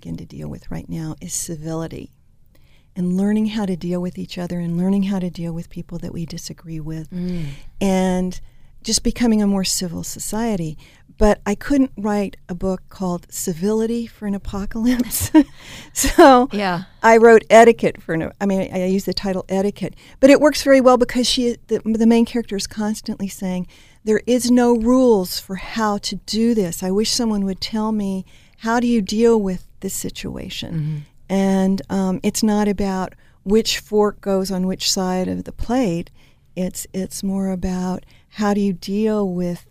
begin to deal with right now is civility and learning how to deal with each other and learning how to deal with people that we disagree with and just becoming a more civil society. But I couldn't write a book called Civility for an Apocalypse. So I wrote Etiquette I use the title Etiquette. But it works very well because the main character is constantly saying, there is no rules for how to do this. I wish someone would tell me, how do you deal with this situation? And it's not about which fork goes on which side of the plate. It's more about how do you deal with,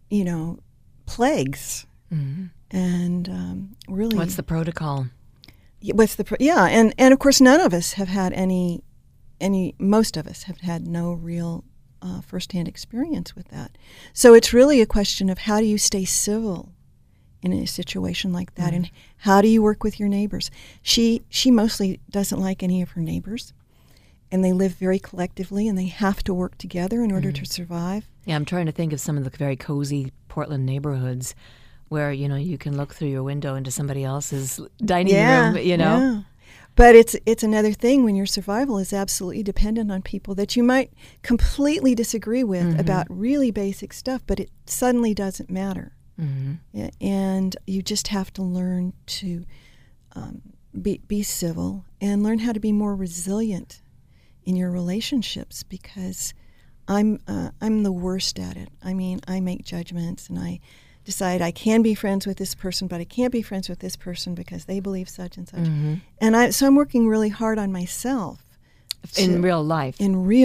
plagues, and really, what's the protocol? And of course, none of us have had most of us have had no real firsthand experience with that. So it's really a question of how do you stay civil in a situation like that, and how do you work with your neighbors? She mostly doesn't like any of her neighbors, and they live very collectively, and they have to work together in order to survive. Yeah, I'm trying to think of some of the very cozy Portland neighborhoods where, you can look through your window into somebody else's dining room, Yeah. But it's another thing when your survival is absolutely dependent on people that you might completely disagree with about really basic stuff, but it suddenly doesn't matter. And you just have to learn to be civil and learn how to be more resilient in your relationships, because I'm the worst at it. I mean, I make judgments and I decide I can be friends with this person, but I can't be friends with this person because they believe such and such. And so I'm working really hard on myself in real life.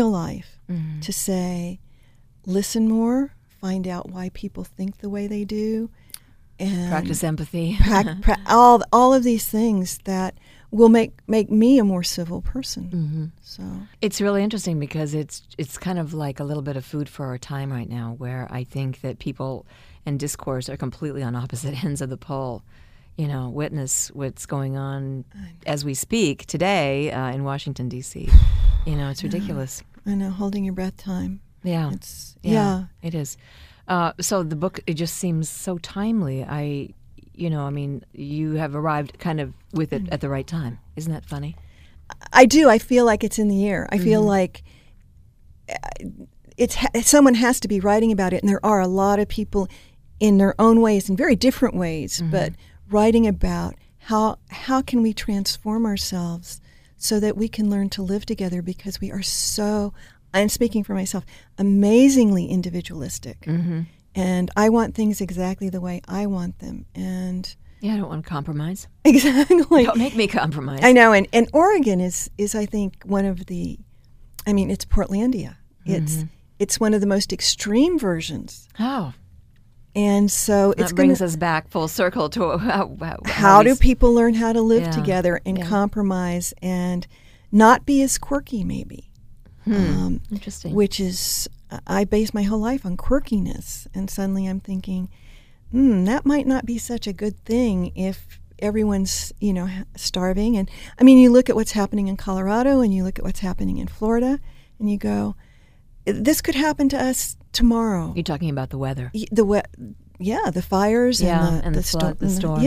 To say, listen more, find out why people think the way they do, and practice empathy. All of these things that will make me a more civil person. So it's really interesting because it's kind of like a little bit of food for our time right now, where I think that people and discourse are completely on opposite ends of the pole. Witness what's going on as we speak today in Washington, D.C. It's ridiculous. I know, holding your breath time. Yeah. It is. So the book, it just seems so timely. You have arrived kind of with it at the right time. Isn't that funny? I do. I feel like it's in the air. I feel like someone has to be writing about it, and there are a lot of people in their own ways, in very different ways, but writing about how can we transform ourselves so that we can learn to live together, because we are so, I'm speaking for myself, amazingly individualistic. And I want things exactly the way I want them. And I don't want to compromise. Exactly. Don't make me compromise. I know. And Oregon is I think, one of the, it's Portlandia. It's one of the most extreme versions. Oh. And so that brings us back full circle to how do people learn how to live together and compromise and not be as quirky, maybe. Interesting. Which is, I base my whole life on quirkiness, and suddenly I'm thinking, that might not be such a good thing if everyone's, starving. And you look at what's happening in Colorado, and you look at what's happening in Florida, and you go, this could happen to us tomorrow. You're talking about the weather. The fires and the flood, the storm.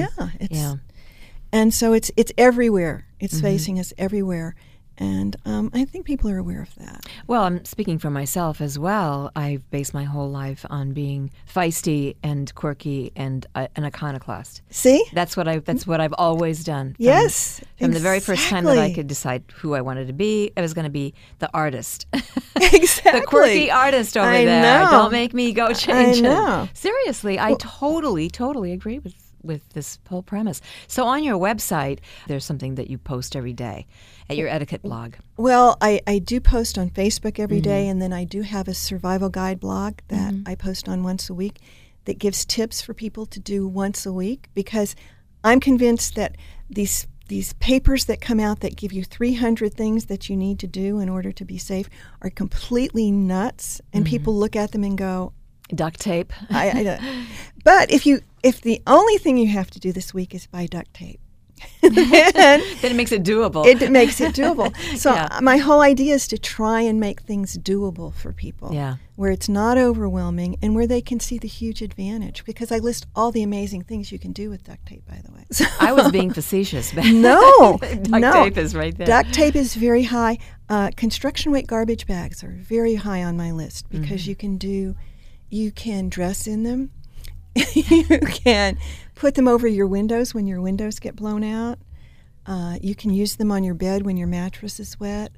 And so it's everywhere. It's facing us everywhere. And I think people are aware of that. Well, I'm speaking for myself as well. I've based my whole life on being feisty and quirky and an iconoclast. See? That's what I've always done. From the very first time that I could decide who I wanted to be, I was going to be the artist. Exactly. The quirky artist over I there. know. Don't make me go change I know. it. Seriously, I totally agree with this whole premise. So on your website, there's something that you post every day at your etiquette blog. Well, I do post on Facebook every day, and then I do have a survival guide blog that I post on once a week that gives tips for people to do once a week, because I'm convinced that these papers that come out that give you 300 things that you need to do in order to be safe are completely nuts, and people look at them and go, duct tape. But if the only thing you have to do this week is buy duct tape, then Then it makes it doable. it makes it doable. So Yeah. my whole idea is to try and make things doable for people, Yeah. where it's not overwhelming and where they can see the huge advantage. Because I list all the amazing things you can do with duct tape, by the way. So I was being facetious. But no, duct no. tape is right there. Duct tape is very high. Construction weight garbage bags are very high on my list because you can dress in them. You can put them over your windows when your windows get blown out. You can use them on your bed when your mattress is wet.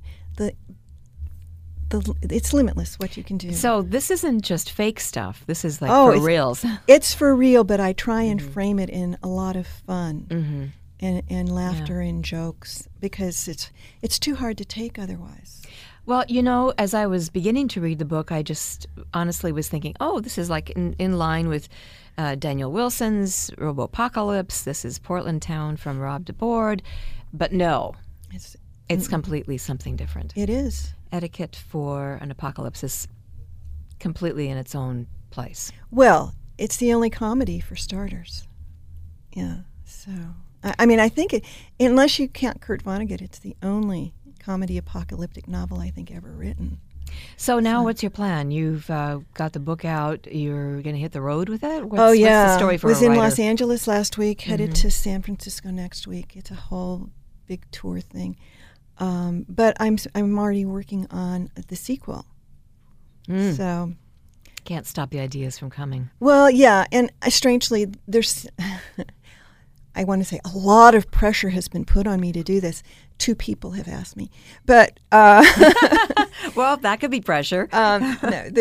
It's limitless what you can do. So this isn't just fake stuff. This is like Oh, for reals. It's for real, but I try and frame it in a lot of fun and laughter and jokes because it's too hard to take otherwise. Well, as I was beginning to read the book, I just honestly was thinking, oh, this is like in line with Daniel Wilson's Robopocalypse. This is Portland Town from Rob DeBoard. But no, it's completely something different. It is. Etiquette for an Apocalypse is completely in its own place. Well, it's the only comedy for starters. Yeah. So, I think unless you count Kurt Vonnegut, it's the only comedy apocalyptic novel I think ever written. So now what's your plan? You've got the book out. You're going to hit the road with it? What's What's the story for a was in writer? Los Angeles last week, headed to San Francisco next week. It's a whole big tour thing. But I'm already working on the sequel. So Can't stop the ideas from coming. well, yeah, and strangely, there's I want to say a lot of pressure has been put on me to do this. 2 people have asked me, but Well, that could be pressure. no,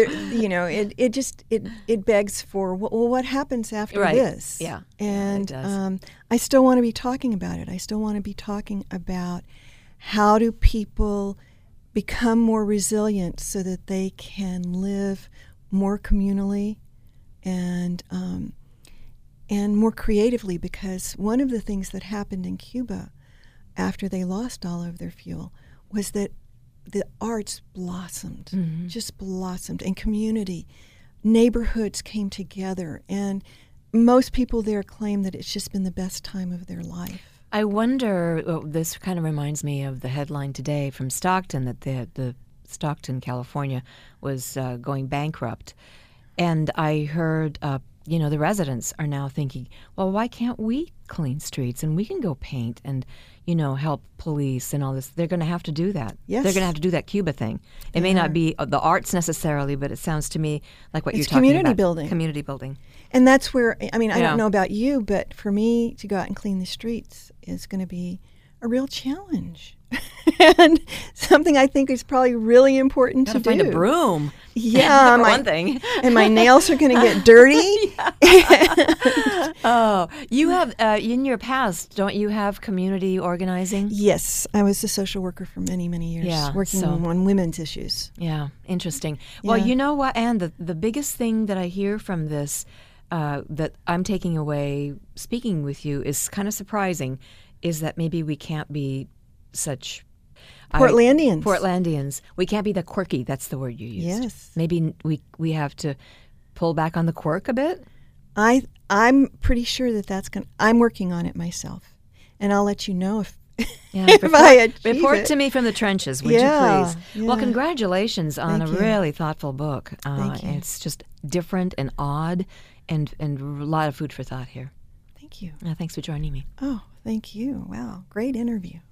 it begs for well, what happens after Right. this? Yeah. And Yeah, it does. I still want to be talking about it. I still want to be talking about how do people become more resilient so that they can live more communally and more creatively. Because one of the things that happened in Cuba after they lost all of their fuel was that the arts blossomed, just blossomed, and community, neighborhoods came together, and most people there claim that it's just been the best time of their life. I wonder, this kind of reminds me of the headline today from Stockton that the Stockton, California, was going bankrupt. And I heard, the residents are now thinking, well, why can't we clean streets and we can go paint and, help police and all this? They're going to have to do that. Yes. They're going to have to do that Cuba thing. It may not be the arts necessarily, but it sounds to me like what It's you're talking about. community building. Community building. And that's where, I Yeah. don't know about you, but for me to go out and clean the streets is going to be a real challenge. And something I think is probably really important Got to to find do. a broom. Yeah, for one thing. And my nails are going to get dirty. Oh, you have, in your past, don't you have community organizing? Yes, I was a social worker for many, many years, Yeah, working so- on women's issues. Yeah, interesting. Well, Yeah. you know what, Anne, the biggest thing that I hear from this that I'm taking away speaking with you is kind of surprising, is that maybe we can't be such... Portlandians. Portlandians. We can't be that quirky. That's the word you used. Yes. Maybe we have to pull back on the quirk a bit. I'm pretty sure that's going to... I'm working on it myself. And I'll let you know if... Yeah, if I achieve report it. to me from the trenches, would Yeah, you please? Well, yeah. congratulations on Thank a you. really thoughtful book. Thank you. It's just different and odd, and a lot of food for thought here. Thank you. Thanks for joining me. Oh, thank you. Wow, great interview.